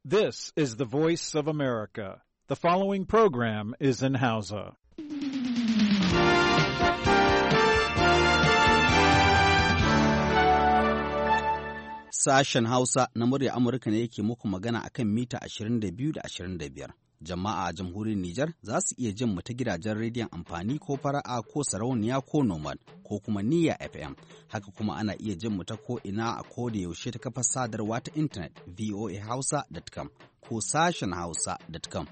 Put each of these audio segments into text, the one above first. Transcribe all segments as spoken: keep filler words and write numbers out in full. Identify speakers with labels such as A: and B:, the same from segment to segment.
A: This is the voice of America. The following program is in Hausa.
B: Sashen Hausa na murya Amurka ne yake muku magana akan mita ashirin da biyu da ashirin da biyar. Jama'a a jamhuriyar Nijar za su iya jin mu ta gidajen rediyon amfani ko fara'a ko sarauniya ko nomad ko kuma niyya F M. Haka kuma ana iya jin mu ta ko ina a ko da yaushe ta kafar sadarwa ta intanet voa hausa dot com ko sashen hausa dot com.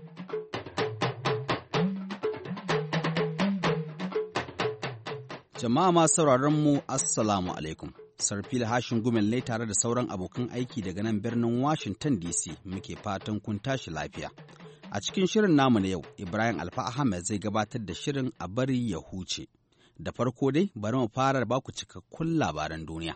B: Jama'a ma sauraron mu assalamu alaikum. Sarfila Hashin Gumel ne tare da sauran abokan aiki daga nan birnin Washington D C muke fatan kun tashi lafiya. A cikin shirin namu na yau, Ibrahim Alfa Ahmed zai gabatar da shirin a bari ya huce. Da farko dai, bari mu fara ba ku cikakkun labaran duniya.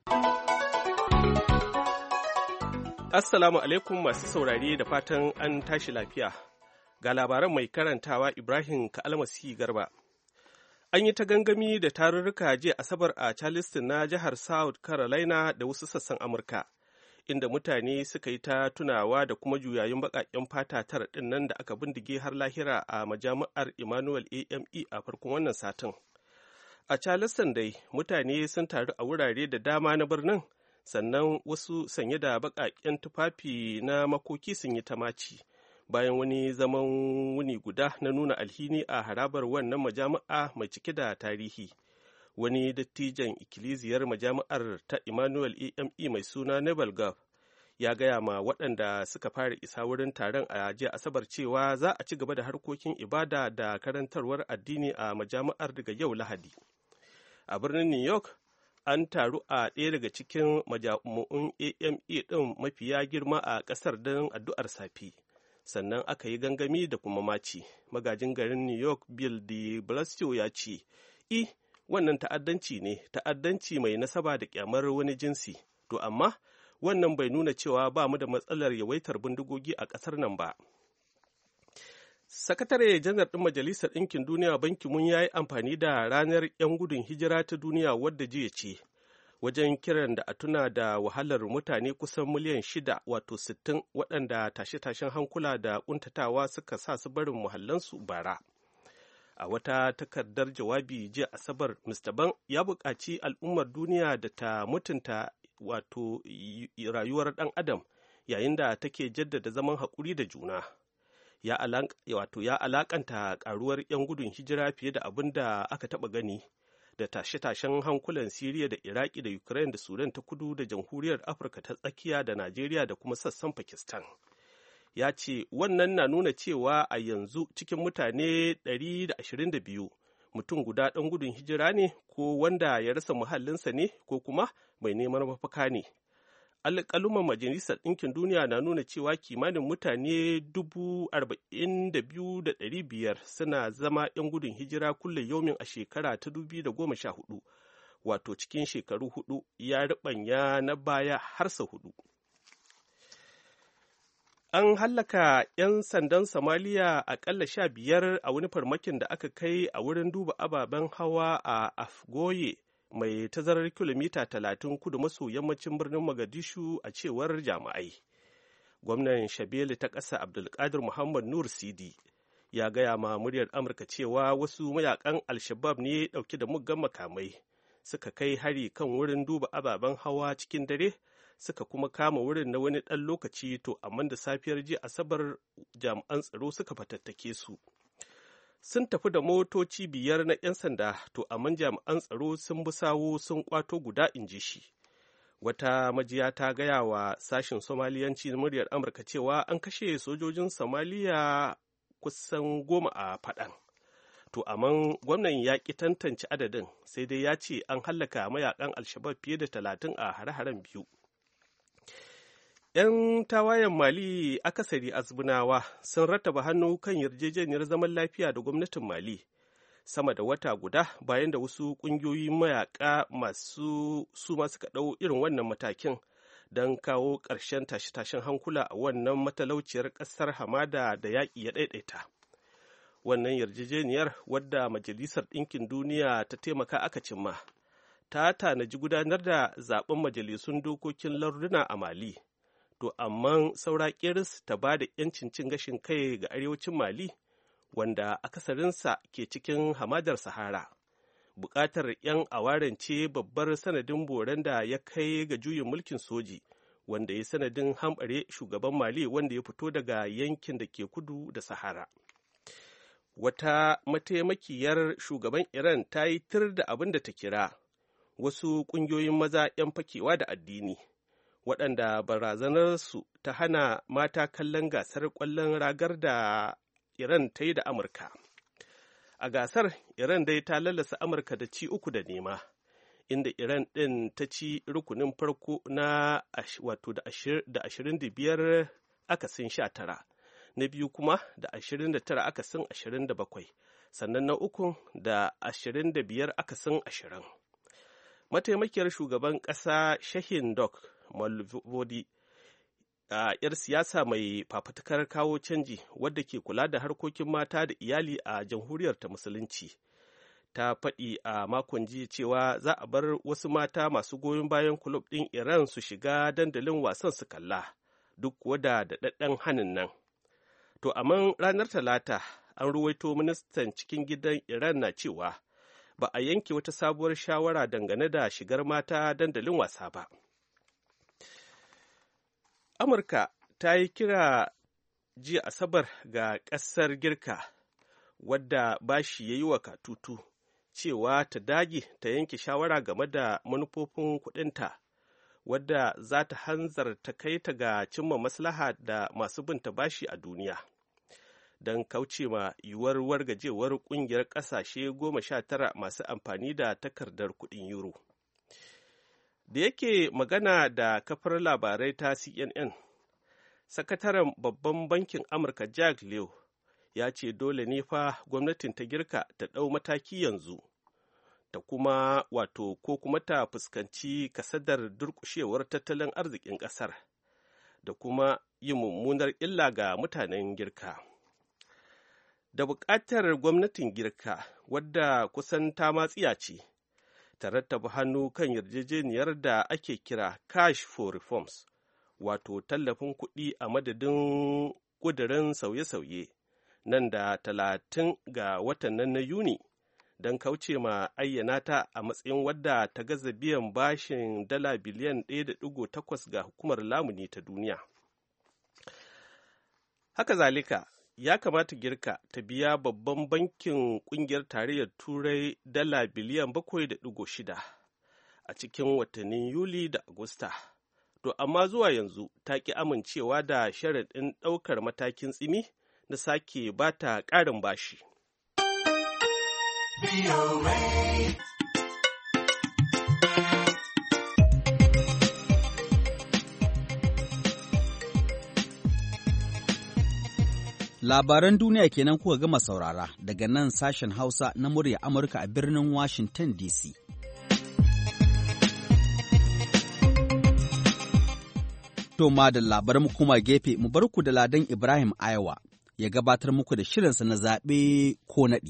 C: Assalamu alaikum masu saurare da fatan an tashi lafiya. Ga labaran mai karantawa Ibrahim Ka'almasi Garba. An yi ta gangami da tarurruka jiya Asabar a Charleston na jihar South Carolina da wasu sassan Amurka, inda mutane suka yi ta tunawa da kuma juyayin baƙaƙen fata tara ɗin nan da aka bindige har lahira a majami'ar Emmanuel A M E a farkon wannan satin. A Charleston dai, mutane sun taru a wurare da dama na birnin, sannan wasu sanye da baƙaƙen tufafi na makoki sun yi ta maci. Bayan wani zaman wuni guda na nuna alhini a harabar wannan majami'a mai cike da tarihi, wani dattijan ikkiliziyar majami'ar ta Emmanuel A M E mai suna Nebel Gov ya gaya ma waɗanda suka fara isa wurin taron a jiya Asabar cewa za a ci gaba da harkokin ibada da karantarwar addini a majami'ar daga yau Lahadi. A birnin New York, an taru a ɗaya daga cikin majami'un A M E ɗin mafiya girma a ƙasar don addu'ar safi. Sannan aka yi gangami da kuma maci. Magajin garin New York Bill de Blasio ya ce, I, wannan ta'addanci ne, ta'addanci mai nasaba da kyamar wani jinsi, to amma wannan bai nuna cewa ba mu da matsalar yawaitar bindigogi a ƙasar nan ba. Sakatare janar ɗin Majalisar Ɗinkin Duniya Ban Ki-moon ya yi amfani da ranar 'yan gudun hijira ta duniya wadda jiya ce, wajen kiran da a tuna da wahalar mutane kusan miliyan shida wato sittin waɗanda tashe-tashen hankula da ƙuntatawa suka sa su barin muhallansu bara. A wata takardar jawabi jiya Asabar, Mister Ban ya buƙaci al'ummar duniya da ta mutunta wato rayuwar ɗan adam yayin da take jaddada zaman haƙuri da juna. Ya wato ya alaƙanta ƙaruwar 'yan gudun hijira fiye da abin da aka taɓa gani da tashe-tashen hankulan Siriya da Iraki da Ukraine da Sudan ta kudu da Jamhuriyar Afirka ta tsakiya da Najeriya da kuma sassan Pakistan. Ya ce wannan na nuna cewa a yanzu cikin mutane ɗari da ashirin da biyu mutum guda ɗan gudun hijira ne ko wanda ya rasa muhallinsa ne ko kuma mai neman mafaka ne. Alƙaluman Majalisar Ɗinkin Duniya na nuna cewa kimanin mutane dubu arba'in da biyu da ɗari biyar suna zama 'yan gudun hijira kulle yomin a shekara ta dubu da goma sha hudu, wato cikin shekaru hudu ya riɓanya na baya har sa hudu. An hallaka 'yan sandan Somaliya aƙalla sha biyar a wani farmakin da aka kai a wurin duba ababen hawa a Afgoye, mai tazarar kilomita talatin kudu maso yammacin birnin Mogadishu a cewar jami'ai. Gwamnan Shabele ta ƙasa Abdulkadir Muhammad Nur Sidi ya gaya ma muryar Amurka cewa wasu mayakan Al-Shabab ne ɗauke da muggan makamai suka kai hari kan wurin duba ababen hawa cikin dare, suka kuma kama wurin na wani ɗan lokaci, to amma da safiyar jiya Asabar jami'an tsaro suka fatattake su. Sun tafi da motoci biyar na 'yan sanda, to amma jami'an tsaro sun bi sawo sun kwato guda, in ji shi. Wata majiya ta gaya wa sashen Somaliyanci na muryar Amurka cewa an kashe sojojin Somaliya kusan goma a faɗan. To amma gwamnan ya ƙi tantance adadin, sai dai ya ce an hallaka mayakan Alshabab fiye da talatin a hare-haren biyu. 'Yan tawayen Mali akasari azbunawa sun rattaba hannu kan yarjejeniyar zaman lafiya da gwamnatin Mali sama da wata guda bayan da wasu ƙungiyoyin mayaƙa masu su ma suka ɗau irin wannan matakin don kawo ƙarshen tashe-tashen hankula a wannan matalauciyar ƙasar hamada da yaƙi ya ɗaiɗaita. Wannan yarjejeniyar, wadda Majalisar Ɗinkin Duniya ta taimaka aka cimma, ta tanaji gudanar da zaben majalisun dokokin larduna a Mali. to amma saura kiris ta ba da 'yancin cin gashin kai ga arewacin Mali, wanda akasarinsa ke cikin hamadar Sahara. Buƙatar 'yan awaren ce babbar sanadin boren da ya kai ga juyin mulkin soji, wanda ya sanadin hambare shugaban Mali wanda ya fito daga yankin da ke kudu da Sahara. Wata mataimakiyar shugaban Iran ta yi tir da abin da ta kira wasu ƙungiyoyin maza 'yan fakewa da addini, waɗanda barazanarsu ta hana mata kallon gasar ƙwallon ragar da Iran ta yi da Amurka. A gasar, Iran dai ta lallasa Amurka da ci uku da nema, inda Iran ɗin ta ci rukunin farko na wato da ashirin da biyar akasin sha tara, na biyu kuma da ashirin da tara akasin ashirin da bakwai, sannan na uku da ashirin da biyar akasin ashirin. Mataimakiyar shugaban ƙasa Shahin Dok Malvodi, a yar siyasa mai fafutukar kawo canji wadda ke kula da harkokin mata da iyali a jamhuriyar ta musulunci, ta faɗi a makon jiya cewa za a bar wasu mata masu goyon bayan kulob ɗin Iran su shiga dandalin wasan su kalla, duk kuwa da daɗaɗɗen hanin nan. To amma ranar Talata an ruwaito ministan cikin gidan Iran na cewa ba a yanke wata sabuwar shawara dangane da shigar mata dandalin wasa ba. Amurka ta yi kira jiya Asabar ga ƙasar Girka, wadda bashi ya yi wa katutu, cewa ta dage ta yanke shawara game da manufofin kuɗinta, wadda za ta hanzarta kai ta ga cimma maslaha da masu binta bashi a duniya, don kauce ma yiwuwar wargajewar ƙungiyar ƙasashe goma sha tara masu amfani da takardar kuɗin euro. Da yake magana da kafar labarai ta C N N, sakataren babban bankin Amurka Jack Lew ya ce dole ne fa gwamnatin ta Girka ta ɗau mataki yanzu, ta kuma wato ko kuma ta fuskanci kasadar durƙushewar tattalin arzikin ƙasar da kuma yin mummunar illa ga mutanen Girka. Da buƙatar gwamnatin Girka, wadda kusan ta matsiya ce, ta rattaba hannu kan yarjejeniyar da ake kira Cash for Reforms, wato tallafin kuɗi a madadin ƙudurin sauye-sauye nan da talatin ga watan nan na Yuni, don kauce ma ayyana ta a matsayin wadda ta gaza biyan bashin dala biliyan ɗaya da ɗigo takwas ga hukumar lamuni ta duniya. Haka zalika, ya kamata Girka ta biya babban bankin ƙungiyar tarayyar Turai dala biliyan bakwai da ɗigo shida a cikin watannin Yuli da Agusta. To amma zuwa yanzu ta ƙi amincewa da sharaɗin ɗaukar matakin tsimi na sake ba ta ƙarin bashi.
B: Labaran duniya kenan kuka gama saurara daga nan sashen Hausa na murya Amurka a birnin Washington D C. To ma da labaran mu kuma gefe mu bar ku da Ladan Ibrahim Ayawa ya gabatar muku da shirinsa na zaɓe ko naɗi.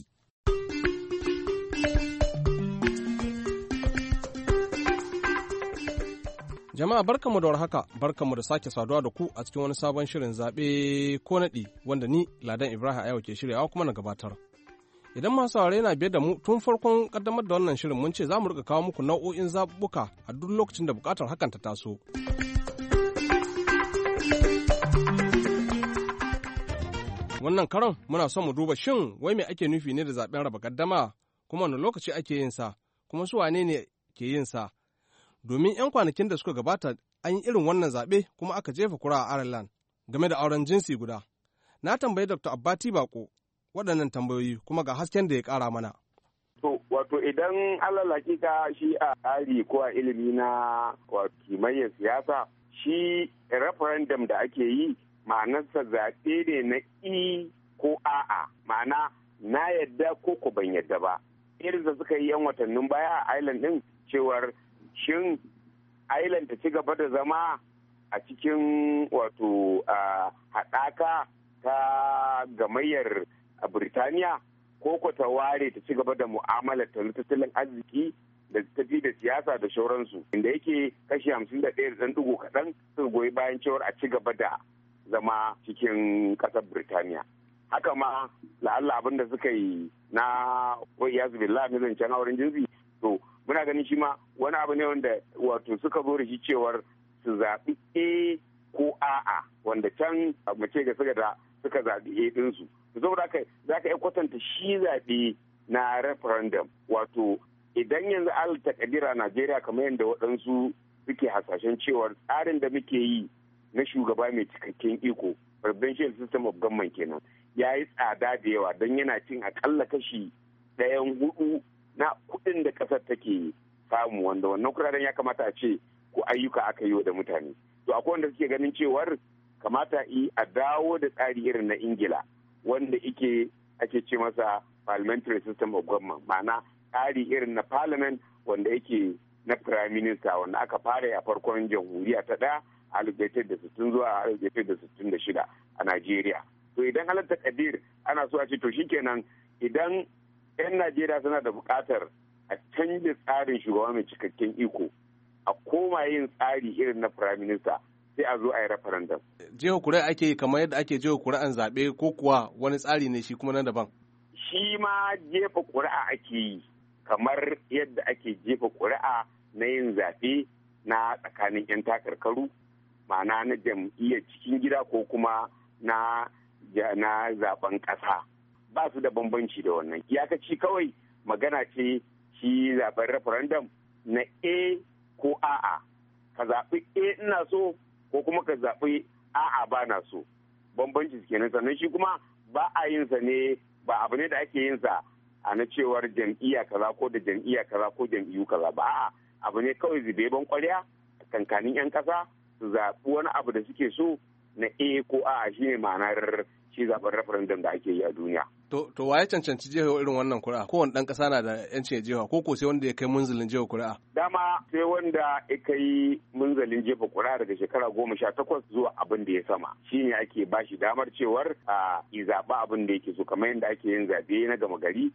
D: Jama'a barkanmu da warhaka, barkanmu da sake saduwa da ku a cikin wani sabon shirin zaɓe ko naɗi wanda ni Ladan Ibrahim Ayawa ke shiryawa kuma na gabatar. Idan masu saurare na biyar da mu tun farkon kaddamar da wannan shirin mun ce za mu rika kawo muku nau'o'in zaɓuɓɓuka a duk lokacin da buƙatar hakan ta taso. Wannan karon muna son mu duba shin wai me ake nufi ne da zaɓen raba gaddama, kuma wani lokaci ake yin sa, kuma su wane ne ke yin sa. Domin 'yan kwanakin da suka gabata an yi irin wannan zaɓe kuma aka jefa kura a Ireland game da auren jinsi guda. Na tambayi Doctor Abbati Bako waɗannan tambayoyi kuma ga hasken da ya ƙara mana.
E: To, wato idan alal hakika shi a tsari ko a ilimi na kimayyar siyasa, shi referendum da ake yi ma'anarsa zaɓe ne na i ko a'a, ma'ana na yadda ko ko ban yadda ba. Irin da suka yi 'yan watannin baya a Ireland ɗin cewar shin Ireland ta ci gaba da zama a cikin wato haɗaka ta gamayyar a Birtaniya ko ko ta ware ta ci gaba da mu'amalar ta tattalin arziki da tafi da siyasa da shauransu, inda yake kashi hamsin da ɗaya da ɗan ɗigo kaɗan suka goyi bayan cewar a ci gaba da zama cikin ƙasar Birtaniya. Haka ma la'alla abin da suka yi na wa'iyazu billah na zancen auren jinsi, to muna ganin shi ma wani abu ne wanda wato suka zo da shi cewar su zaɓi A ko A'a, wanda can mace ga suka da suka zaɓi A ɗinsu. Saboda haka za ka iya kwatanta shi zaɓe na referendum, wato idan yanzu al takadira Najeriya kamar yadda waɗansu suke hasashen cewar tsarin da muke yi na shugaba mai cikakken iko, presidential system of government kenan, ya yi tsada da yawa don yana cin akalla kashi ɗayan hudu na kuɗin da ƙasar take samu, wanda wannan kuɗaɗen ya kamata a ce ko ayyuka aka yi wa da mutane. To akwai wanda suke ganin cewar kamata yi a dawo da tsari irin na Ingila, wanda ike ake ce masa parliamentary system of government, ma'ana tsari irin na parliament wanda yake na prime minister, wanda aka fara a farkon jamhuriya ta ɗaya a alif da sittin zuwa alif da sittin da shida a Najeriya. To idan halar takadir ana so a ce to shikenan idan 'yan Najeriya suna da buƙatar a canza tsarin shugaba mai cikakken iko, a koma yin tsari irin na prime minister, sai a zo a yi referendum.
D: Jeho kuri'a ake yi kamar yadda ake jeho kuri'an zaɓe ko kuwa wani tsari ne shi kuma na daban?
E: Shi ma jefa kuri'a ake yi kamar yadda ake jefa kuri'a na yin zaɓe na tsakanin 'yan takarkaru, ma'ana na jam'iyyar cikin gida ko kuma na na zaben ƙasa. Ba su da bambanci da wannan. Iyakaci kawai magana ce shi zaben referendum na A ko A'a. Ka zaɓi A ina so ko kuma ka zaɓi A'a ba na so. Bambanci kenan. Sannan shi kuma ba a yin sa ne, ba abu ne da ake yin sa a na cewar jam'iyya kaza ko da jam'iyya kaza ko jam'iyyu kaza ba. A'a, abu ne kawai zube ban kwarya kankanin 'yan ƙasa su zaɓi wani abu da suke so na A ko A'a, shine ma'anar shi zaben referendum da ake yi a duniya.
D: To, to waye cancanci jefa irin wannan kuri'a? Kowane ɗan ƙasa na da ‘yancin ya jefa, ko ko sai wanda ya kai munzalin jefa kuri'a?
E: Dama sai wanda ya kai munzalin jefa kuri'a daga shekara goma sha takwas zuwa abin da ya sama. Shi ne ake ba shi damar cewar a yi zaɓa abin da yake so, kamar yadda ake yin zaɓe na gama gari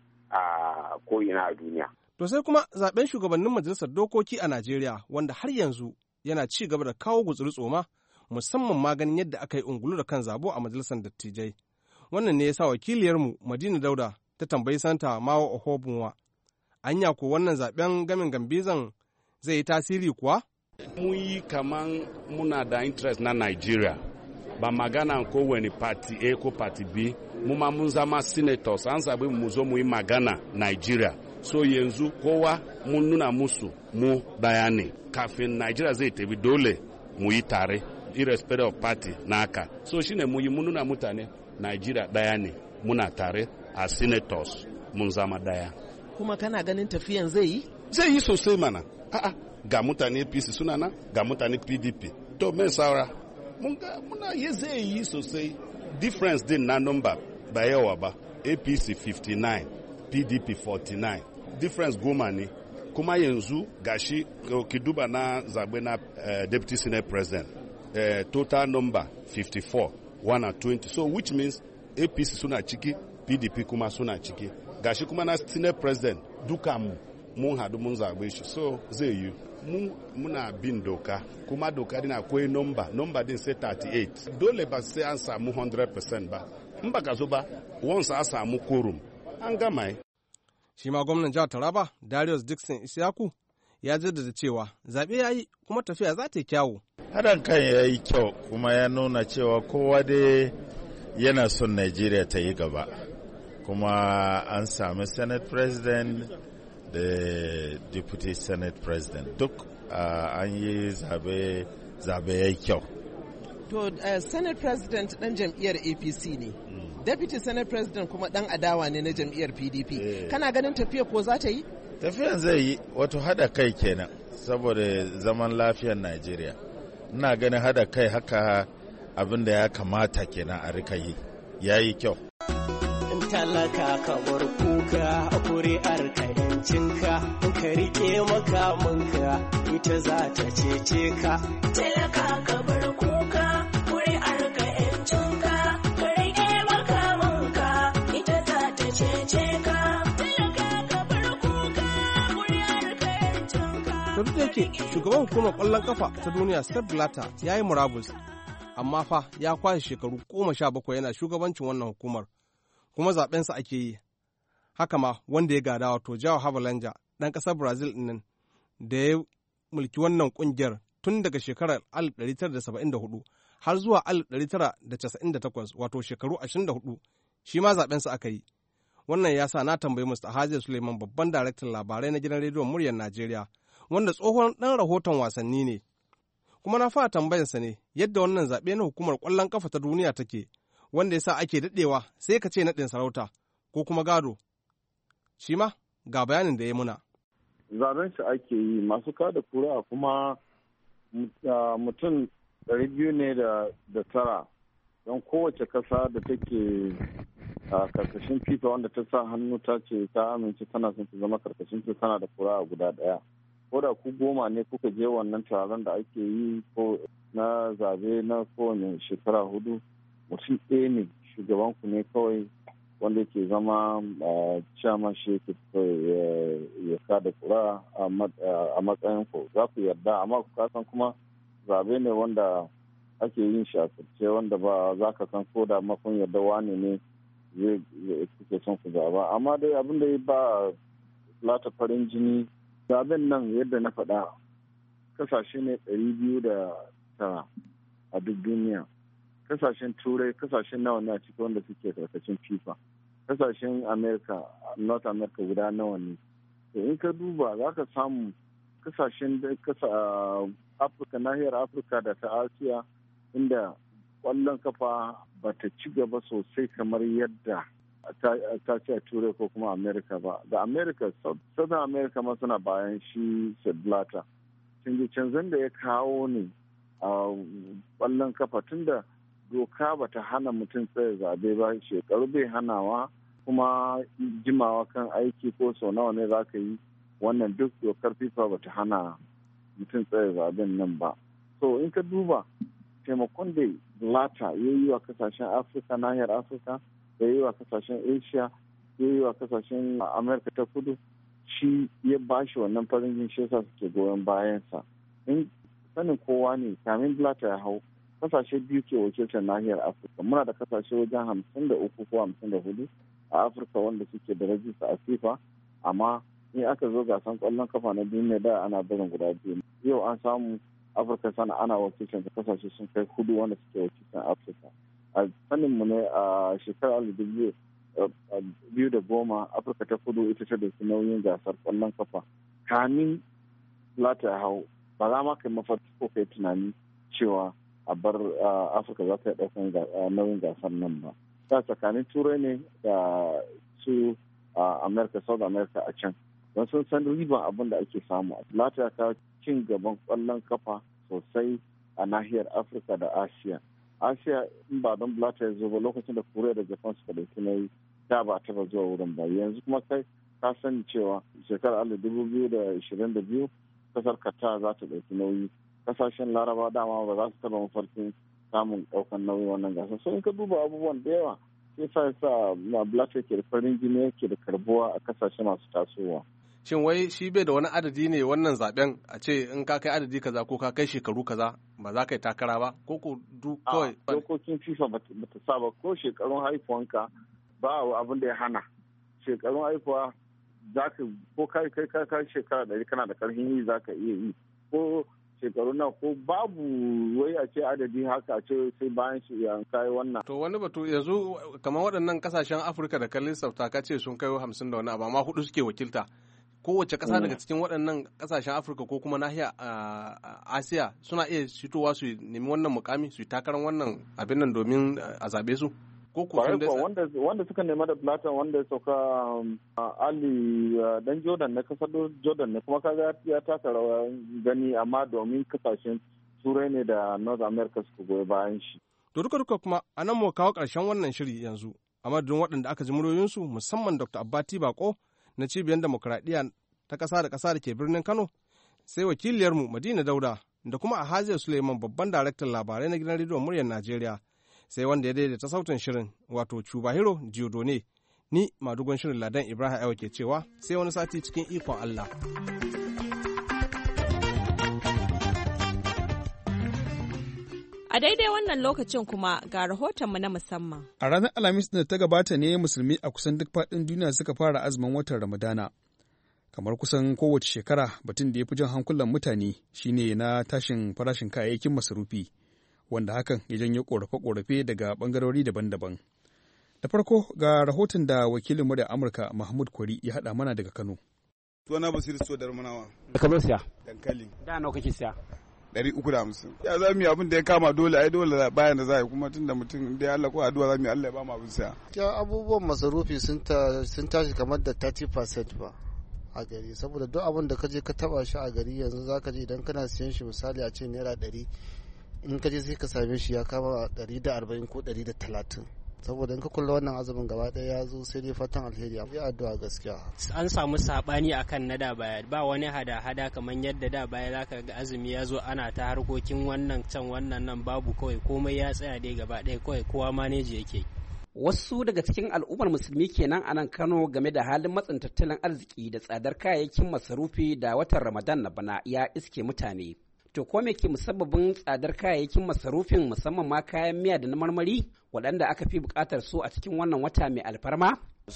E: a ko'ina a duniya.
D: To sai kuma zaɓen shugabannin majalisar dokoki a Najeriya, wanda har yanzu yana ci gaba da kawo gutsuri tsoma, musamman maganin yadda aka yi ungulu da kan zabo a majalisar dattijai. Wannan ne ya sa wakiliyarmu Madina Dauda ta tambayi Santa Mawa Ohobunwa, anya ko wannan zaben gamin gambizan zai yi tasiri kuwa?
F: Mun yi kaman muna da interest na Nigeria, ba magana ko wani party A ko party B, mu ma mun zama senators, an zabi mu zo mu yi magana Nigeria. So yanzu kowa mun nuna musu mu daya ne, kafin Nigeria zai tafi dole mu yi tare, irrespective of party naka. So shine mu yi mun nuna mutane Nigeria daya ne, muna tare a senators mun zama daya.
G: Kuma kana ganin tafiyan zai yi?
F: Zai yi sosai mana. A'a, ga mutane A P C suna nan, ga mutane P D P. To me saura? Mun ga muna yi zai yi sosai. Difference din na number ba yawa ba. A P C fifty-nine, P D P forty-nine. Difference goma ne. Kuma yanzu gashi ki duba na zabe na uh, Deputy Senate President. Uh, total number fifty-four. one and twenty, so which means A P C suna ciki, P D P kuma suna ciki. Gashi kuma na Senate President duka mu mun hadu mun zabe shi, so zai yi. Mun muna bin doka, kuma doka din akwai number, number din sai thirty-eight. Dole ba sai an samu one hundred percent ba. In ba ka zo ba, once an samu quorum, an gama.
D: Shi ma gwamnan jihar Taraba, Darius Dixon Isiyaku, ya jaddada cewa zaɓe ya yi kuma tafiya za ta yi kyawu.
H: Haɗin kan ya yi kyau kuma ya nuna cewa kowa dai yana son Najeriya ta yi gaba. Kuma an sami Senate President da Deputy Senate President. Duk uh, an yi zabe zabe ya yi kyau.
G: To uh, Senate President ɗan jam'iyyar A P C ne. Mm. Deputy Senate President kuma ɗan adawa ne na jam'iyyar P D P. Eh. Kana ganin tafiya ko za ta yi?
H: Tafiyan zai yi, wato haɗa kai kenan saboda zaman lafiyar Najeriya. Ina ganin hada kai haka abin da ya kamata kenan a rika yi, ya yi kyau.
I: Talaka ka bar kuka a kuri'ar ka yancinka, ka rike makamanka ita za ta cece ka. Talaka ka bar kuka kuri'ar ka yancinka, ka rike makamanka ita za ta cece ka. Talaka ka bar kuka kuri'ar ka
D: Shugaban hukumar ƙwallon ƙafa ta duniya Sepp Blatter ya yi murabus, amma fa ya kwashe shekaru goma sha bakwai yana shugabancin wannan hukumar, kuma zaɓensa ake yi. Haka ma wanda ya gada wato João Havelange ɗan ƙasar Brazil ɗin da ya mulki wannan ƙungiyar tun daga shekarar alif ɗari tara da saba'in da hudu har zuwa alif ɗari tara da casa'in da takwas, wato shekaru ashirin da hudu, shi ma zaɓensa aka yi. Wannan ya sa na tambayi Mister Haji Suleiman, babban daraktan labarai na gidan rediyon muryar Najeriya, wanda tsohon ɗan rahoton wasanni ne. Kuma na fara tambayarsa ne yadda wannan zaɓe na hukumar ƙwallon ƙafa ta duniya take, wanda ya sa ake daɗewa sai ka ce naɗin sarauta ko kuma gado. Shi ma ga bayanin da ya muna.
J: Zaben shi ake yi, masu kada kura kuma mutum ɗari biyu ne da tara, don kowace ƙasa da take a karkashin FIFA wanda ta sa hannu ta ce ta amince tana son ta zama karkashin FIFA tana da kura guda ɗaya. Ko da ku goma ne kuka je wannan taron da ake yi ko na zabe na kowane shekara hudu, mutum ɗaya ne shugaban ku ne kawai wanda ke zama chairman shi yake ya kada kura a matsayin ku za ku yarda, amma ku kasan kuma zabe ne wanda ake yin shi a kurce wanda ba za ka san ko da makon yarda wani ne zai kuke son ku zaba. Amma dai abin da ya ba lata farin jini zaben nan yadda na faɗa kasashe ne ɗari biyu da tara a duk duniya. Kasashen turai kasashen nawa ne a cikin wanda suke karkashin FIFA, kasashen america north america guda nawa ne. To in ka duba za ka samu kasashen kasa afirka, nahiyar afirka da ta asiya, inda ƙwallon kafa ba ta ci gaba sosai kamar yadda ta ce a turai ko kuma america ba. Da america, southern america ma suna bayan shi Blatter. Canje-canzen da ya kawo ne a ƙwallon kafa, tunda doka ba ta hana mutum tsaye zabe ba, shekaru bai hanawa, kuma jimawa kan aiki ko sau nawa ne za ka yi, wannan duk dokar FIFA ba ta hana mutum tsaye zaben nan ba. So in ka duba taimakon da Blatter ya yi wa kasashen afirka, nahiyar afirka, ya yi wa kasashen asia, ya yi wa kasashen amerika ta kudu, shi ya ba shi wannan farin jin shi yasa suke goyon bayansa. In sanin kowa ne kamin Blatter ya hau, kasashe biyu ke wakiltar nahiyar afirka. Muna da kasashe wajen hamsin da uku ko hamsin da hudu a afirka wanda suke da rajista a FIFA, amma in aka zo gasan kwallon kafa na duniya da ana barin guda biyu. Yau an samu afirka sana ana wakiltar kasashe sun kai hudu wanda suke wakiltar afirka. A sanin mu ne a shekarar alif biyu da goma afirka ta kudu ita ta dauki nauyin gasar kwallon kafa. Kamin Blatter ya hau ba za ma kai mafarki ko kai tunani cewa a bar afirka za ta yi ɗaukan nauyin gasar nan ba. Ta tsakanin turai ne da su america, south america a can, don sun san riban abin da ake samu. Blatter ya kawo cin gaban kwallon kafa sosai a nahiyar afirka da asiya. asiya in ba don Blatter ya zo ba, lokacin da Korea da Japan suka dauki nauyi da ba taba zuwa wurin ba. Yanzu kuma kai ka sani cewa shekarar alif dubu biyu da ishirin da biyu kasar Qatar za ta dauki nauyi. Kasashen Laraba dama ba za su taba mafarkin samun daukan nauyin wannan gasar. So in ka duba abubuwan da yawa sai sa sa Blatter ke da farin jini yake da karbuwa a kasashe masu tasowa.
D: Shin wai shi bai da wani adadi ne wannan zaben a ce in ka kai adadi kaza ko ka kai shekaru kaza ba za ka yi takara ba ko ko duk kawai
J: dokokin FIFA ba ta saba ko shekarun haifuwanka ba abin da ya hana. Shekarun haifuwa za ka ko kai kai kai shekara ɗari kana da karfin yi za ka iya yi, ko shekaru na ko babu wai a ce adadi haka a ce sai bayan shi ya kai wannan.
D: To wani batu yanzu kamar waɗannan kasashen Afirka da kallon sauta ka ce sun kai hamsin da wani abu amma hudu suke wakilta. Kowace ƙasa daga cikin waɗannan ƙasashen Afirka ko kuma nahiya Asiya suna iya fitowa su nemi wannan mukami su yi takarar wannan abin nan domin a zaɓe su? Ko
J: wanda wanda suka nema da Blatter wanda ya sauka Ali dan Jordan na kasar Jordan ne, kuma kaga ya taka rawa gani, amma domin kasashen Turai ne da North America suka goyi bayan shi.
D: To duka duka kuma a nan mu kawo ƙarshen wannan shiri yanzu, a madadin waɗanda aka ji muryoyinsu musamman Doctor Abbati Bako na cibiyar demokuraɗiyya ta ƙasa da ƙasa da ke birnin Kano, sai wakiliyarmu Madina Dauda da kuma a Hajiya Suleiman babban daraktan labarai na gidan rediyon muryar Najeriya, sai wanda ya daidaita sautin shirin wato Chubahiro Jiodone. Ni madugun shirin Ladan Ibrahim Aiwa ke cewa sai wani sati cikin ikon Allah.
K: A daidai wannan lokacin kuma ga rahotonmu na musamman.
L: A ranar Alhamis da ta gabata ne musulmi a kusan duk faɗin duniya suka fara azumin watan Ramadana. Kamar kusan kowace shekara batun da ya fi jan hankulan mutane shine na tashin farashin kayayyakin masarufi, wanda hakan ya janyo ƙorafe-ƙorafe daga ɓangarori daban-daban. Da farko ga rahoton da wakilin murya Amurka Mahmud Kwari ya haɗa mana daga Kano.
M: Suna Basiru so da Rumanawa.
N: Da ka siya?
M: Dankali.
N: Da nawa kake siya?
M: Ɗari uku da hamsin. Ya za mu yi abin da ya kama dole, ai dole bayan da za yi kuma tun da mutum da ya Allah ko addu'a za mu yi Allah ya ba mu abin siya.
O: Ya abubuwan masarufi sun tashi kamar da thirty percent ba a gari, saboda duk abin da ka je ka taba shi a gari yanzu za ka je idan kana siyan shi misali a ce naira ɗari, in ka je sai ka same shi ya kama ɗari da arba'in ko ɗari da talatin. saboda in ka kula wannan azumin gaba ɗaya ya zo sai dai fatan alheri a yi addu'a gaskiya.
N: An samu sabani akan na da baya, ba wani hada-hada kamar yadda da baya zaka ga azumi ya zo ana ta harkokin wannan can wannan nan, babu kawai komai ya tsaya dai gaba ɗaya kawai kowa maneji yake.
P: Wasu daga cikin al'ummar musulmi kenan a nan Kano game da halin matsin tattalin arziki da tsadar kayayyakin masarufi da watan Ramadan na bana ya iske mutane. To ko me ke musabbabin tsadar kayayyakin masarufin musamman ma kayan miya da na marmari waɗanda aka fi buƙatar su a cikin wannan wata mai alfarma?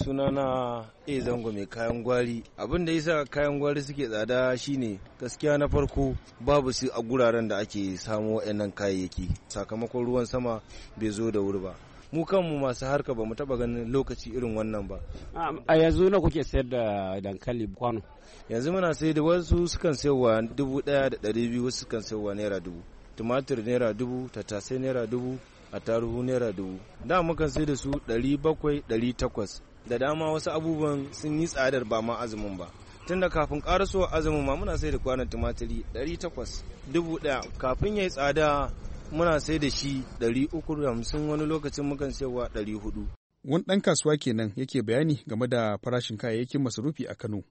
Q: Sunana A Zango mai kayan gwari. Abin da yasa kayan gwari suke tsada shine gaskiya na farko babu su a guraren da ake samu waɗannan kayayyaki sakamakon ruwan sama bai zo da wuri ba. Mu kanmu masu harka ba mu taba ganin lokaci irin wannan ba.
N: A yanzu na kuke sayar da dankali kwano?
Q: Yanzu muna sai da wasu sukan sayarwa dubu ɗaya da ɗari biyu, wasu sukan sayarwa naira dubu. Tumatir naira dubu, tattasai naira dubu, attaruhu naira dubu. Da mukan sai da su ɗari bakwai, ɗari takwas. Da dama wasu abubuwan sun yi tsadar ba ma azumin ba. Tun da kafin ƙarasowa azumin ma muna sai da kwanon tumatiri ɗari takwas, dubu ɗaya. Kafin ya yi tsada muna sai da shi ɗari uku da hamsin, wani lokacin mukan sayarwa ɗari hudu.
L: Wani ɗan kasuwa kenan yake bayani game da farashin kayayyakin masarufi a Kano.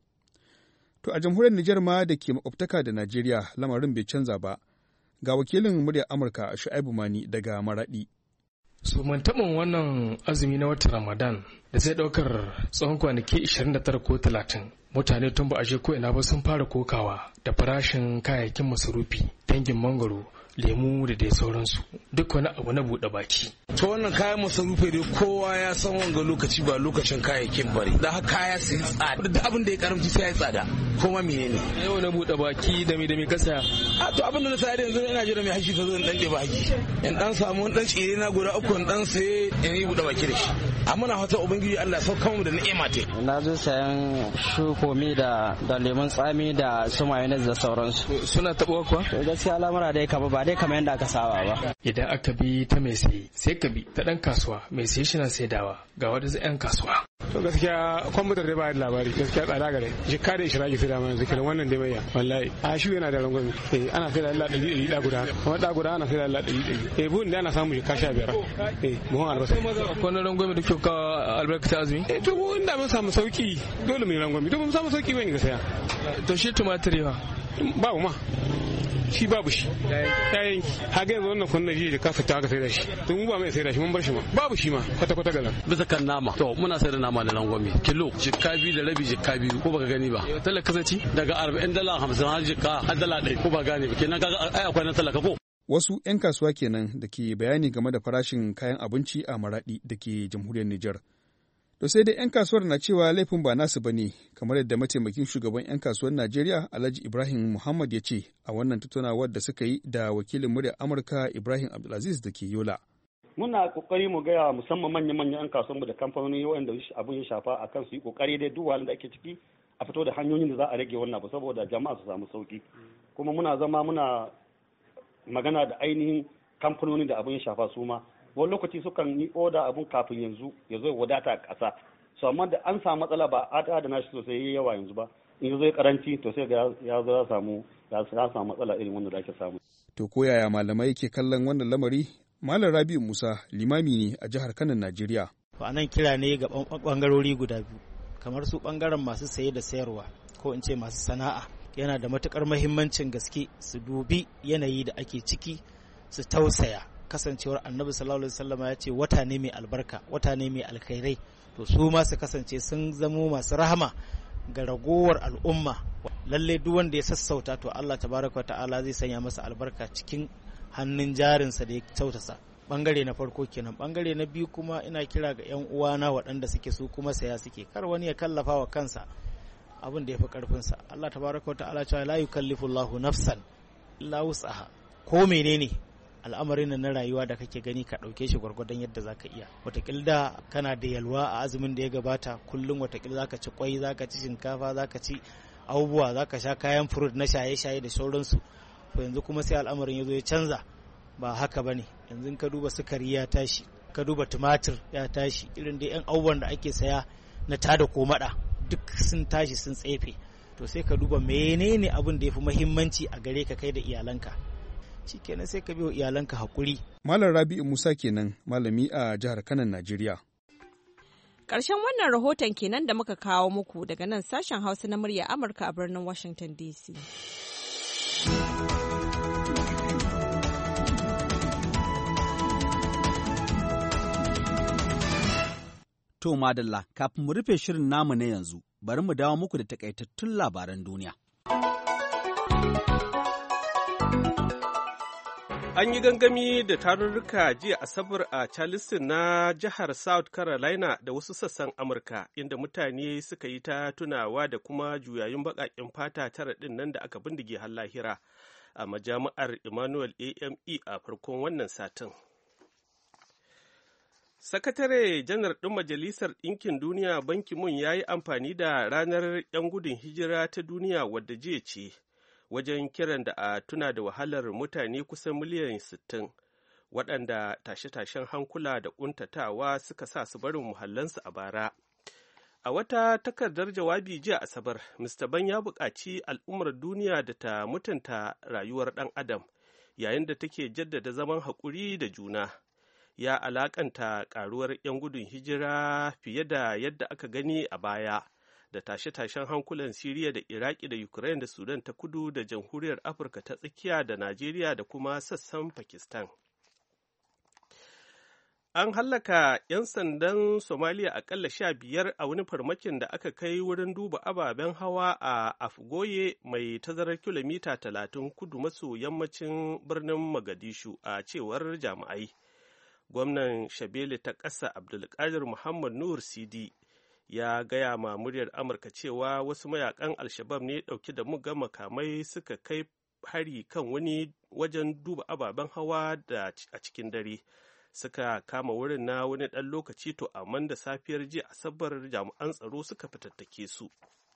L: To a jamhuriyar Nijar ma da ke makwabtaka da Najeriya lamarin bai canza ba. Ga wakilin muryar Amurka Shu'aibu Mani daga Maradi.
R: So mun taɓin wannan azumi na watan Ramadan da zai ɗaukar tsawon kwanaki ishirin da tara ko talatin. Mutane tun ba a je ko ina ba sun fara kokawa da farashin kayayyakin masarufi, dangin mangoro, lemu da dai sauransu, duk wani abu na buɗe baki.
S: To wannan kayan masarufi dai kowa ya san wanga lokaci ba lokacin kayayyakin bari, da haka kaya su yi tsada, da abin da ya karamci sai ya yi tsada, kuma menene
R: yau na buɗe baki da mi da mi kasa.
S: A to abin da na sayar yanzu ina jira mai hashi ka zo in dan ɗeba haki, in dan samu dan tsire na guda uku in dan sai in yi buɗe baki da shi. Amma na fata ubangiji Allah sauka mu da ni'ima ta.
T: Na zo sayan shukomi da da lemon tsami da su mayonnaise da sauransu.
R: Suna taɓa kuwa?
T: Gaskiya al'amura dai kaba ba dai kamar yadda aka saba ba.
R: Idan aka bi ta mai sayi sai ka bi ta ɗan kasuwa mai sayi shi na saidawa ga wadansu 'yan kasuwa.
U: To gaskiya kwamfutar dai ba da labari, gaskiya tsada gare jikka da ishira ki sai da mana zikirin wannan dai maiya wallahi a shi yana da rangwami. Eh ana sai da Allah ɗari ɗari da guda, kuma da guda ana sai da Allah ɗari ɗari. Eh buhun da ana samu jikka sha biyar. Eh buhun albasa.
R: Akwai na rangwami da kyau ka albarkata azumi?
U: Eh to inda mun samu sauki dole mu yi rangwami, to mun samu sauki bane ga saya.
R: To shi tumatiri ba?
U: Babu ma. Shi babu shi kayan haka yanzu wannan kunna ji da ka fita haka sai da shi to mu ba mai sai da shi mun bar shi ma babu shi ma kwata kwata galan.
V: Bisa kan nama to muna sai da nama da langwami kilo jikka biyu da rabi jikka biyu ko baka gani ba.
R: Talaka zaci
V: daga arba'in dala hamsin har jikka har dala ɗaya ko ba gane ba kenan kaga ai akwai na talaka ko.
L: Wasu 'yan kasuwa kenan da ke bayani game da farashin kayan abinci a Maradi da ke jamhuriyar Nijar. To sai dai 'yan kasuwar na cewa laifin ba nasu ba ne, kamar yadda mataimakin shugaban 'yan kasuwar Najeriya Alhaji Ibrahim Muhammad ya ce a wannan tattaunawar da suka yi da wakilin muryar Amurka Ibrahim Abdulaziz da ke Yola.
W: Muna kokari mu gaya musamman manya-manyan 'yan kasuwanmu da kamfanoni waɗanda abin ya shafa a kan su yi kokari dai duk halin da ake ciki a fito da hanyoyin da za a rage wannan abu saboda jama'a su samu sauki. Kuma muna zama muna magana da ainihin kamfanoni da abin ya shafa su ma. Wani lokaci sukan yi oda abun kafin yanzu ya zo wadata a ƙasa, so amma da an samu matsala ba a da nashi sosai yawa yanzu ba, in ya zo ya karanci to sai ga ya zo ya samu ya samu matsala irin wanda da ake samu.
L: To ko yaya malamai ke kallon wannan lamari? Malam Rabi'u Musa limami ne a jihar Kano, Najeriya.
X: Ba nan kira ne ga bangarori guda biyu, kamar su bangaren masu saye da sayarwa ko in ce masu sana'a, yana da matukar muhimmancin gaske su dubi yanayi da ake ciki su tausaya. Kasancewar annabi sallallahu alaihi wasallam ya ce wata ne mai albarka, wata ne mai alkhairai, to su ma su kasance sun zamo masu rahama ga ragowar al'umma. Lalle duk wanda ya sassauta to Allah tabaraka wa ta'ala zai sanya masa albarka cikin hannun jarinsa da ya kyautasa. Bangare na farko kenan. Bangare na biyu kuma ina kira ga 'yan uwana waɗanda suke su kuma saya suke, kar wani ya kallafa wa kansa abin da ya fi ƙarfinsa. Allah tabaraka wa ta'ala cewa la yukallifu Allahu nafsan illa wus'aha. Ko menene al'amarin na rayuwa da kake gani ka ɗauke shi gwargwadon yadda za ka iya. Wataƙil da kana da yalwa a azumin da ya gabata, kullum wataƙil za ka ci kwai, za ka ci shinkafa, za ka ci abubuwa, za ka sha kayan furut na shaye-shaye da sauransu. To yanzu kuma sai al'amarin ya zo ya canza, ba haka ba ne. Yanzu ka duba sukari ya tashi, ka duba tumatir ya tashi, irin da 'yan abubuwan da ake saya na tada ko maɗa duk sun tashi sun tsefe. To sai ka duba menene abin da ya fi muhimmanci a gare ka kai da iyalanka. Shikenan sai ka biyo iyalanka hakuri.
L: Malam Rabi'u Musa kenan, malami a jihar Kano, Najeriya.
K: Ƙarshen wannan rahoton kenan da muka kawo muku daga nan sashen Hausa na murya Amurka a birnin Washington D C.
A: To madalla, kafin mu rufe shirin namu na yanzu, bari mu dawo muku da takaitattun labaran duniya.
B: An yi gangami da tarurruka jiya Asabar a Charleston na jihar South Carolina da wasu sassan Amurka, inda mutane suka yi ta tunawa da kuma juyayin baƙaƙen fata tara ɗin nan da aka bindige har lahira a majami'ar Emmanuel A M E a farkon wannan satin. Sakatare janar ɗin Majalisar Ɗinkin Duniya Ban Ki-moon ya yi amfani da ranar 'yan gudun hijira ta duniya wadda jiya ce, wajen kiran da a tuna da wahalar mutane kusan miliyan sittin waɗanda tashe-tashen hankula da ƙuntatawa suka sa su barin muhallansu a bara. A wata takardar jawabi jiya Asabar, mister Ban ya buƙaci al'ummar duniya da ta mutunta rayuwar ɗan adam yayin da take jaddada zaman haƙuri da juna. Ya alaƙanta ƙaruwar 'yan gudun hijira fiye da yadda aka gani a baya da tashe-tashen hankulan Siriya da Iraki da Ukraine da Sudan ta kudu da Jamhuriyar Afirka ta tsakiya da Najeriya da kuma sassan Pakistan. An hallaka 'yan sandan Somaliya akalla sha biyar a wani farmakin da aka kai wurin duba ababen hawa a Afgoye mai tazarar kilomita talatin kudu maso yammacin birnin Mogadishu a cewar jami'ai. Gwamnan Shabele ta ƙasa Abdulkadir Muhammad Nur Sidi ya gaya ma muryar Amurka cewa wasu mayakan Alshabab ne ɗauke da muggan makamai suka kai hari kan wani wajen duba ababen hawa da a cikin dare. Suka kama wurin na wani ɗan lokaci to amma da safiyar jiya Asabar jami'an tsaro suka fitattake su.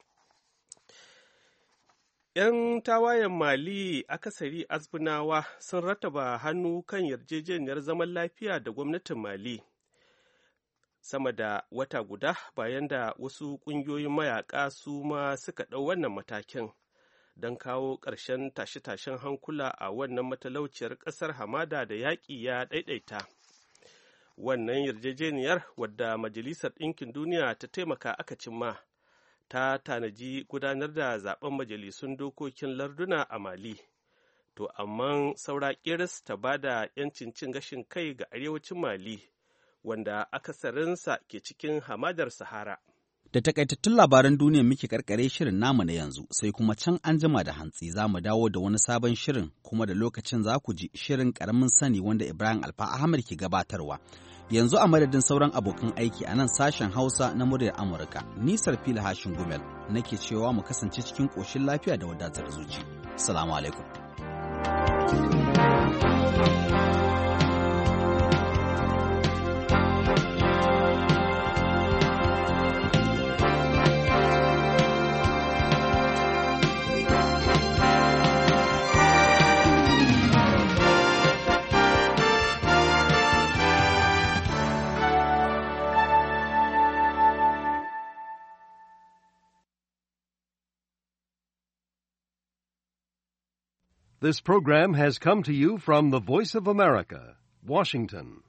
B: 'Yan tawayen Mali akasari Azbunawa sun rataba hannu kan yarjejeniyar zaman lafiya da gwamnatin Mali sama da wata guda bayan da wasu ƙungiyoyin mayaƙa su ma suka ɗau wannan matakin don kawo ƙarshen tashe-tashen hankula a wannan matalauciyar ƙasar hamada da yaƙi ya ɗaiɗaita. Wannan yarjejeniyar wadda Majalisar Ɗinkin Duniya ta taimaka aka cimma ta tanaji gudanar da zaben majalisun dokokin larduna a Mali. To amma saura kiris ta ba da 'yancin cin gashin kai ga arewacin Mali, wanda akasarinsa ke cikin hamadar Sahara.
A: Da takaitattun labaran duniya muke karkare shirin namu na yanzu, sai kuma can an jima da hantsi za mu dawo da wani sabon shirin, kuma da lokacin za ku ji shirin karamin sani wanda Ibrahim Alfa Ahmad ke gabatarwa. Yanzu a madadin sauran abokan aiki a nan sashen Hausa na muryar Amurka, nisar fili hashin gumel nake cewa mu kasance cikin ƙoshin lafiya da wadatar zuci. Salamu alaikum.
C: This program has come to you from the Voice of America, Washington.